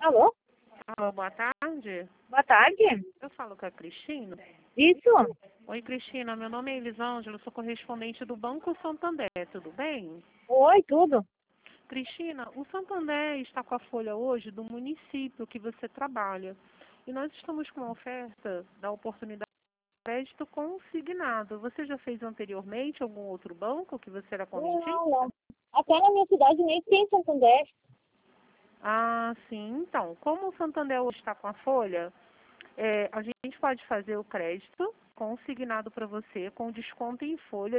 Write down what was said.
Alô? Alô, boa tarde. Boa tarde. Eu falo com a Cristina. Isso? Oi, Cristina. Meu nome é Elisângela, sou correspondente do Banco Santander. Tudo bem? Oi, tudo. Cristina, o Santander está com a folha hoje do município que você trabalha. E nós estamos com uma oferta da oportunidade de crédito consignado. Você já fez anteriormente algum outro banco que você era correntista? Não. Até na minha cidade nem tem Santander. Ah, sim. Então, como o Santander hoje está com a folha, a gente pode fazer o crédito consignado para você com desconto em folha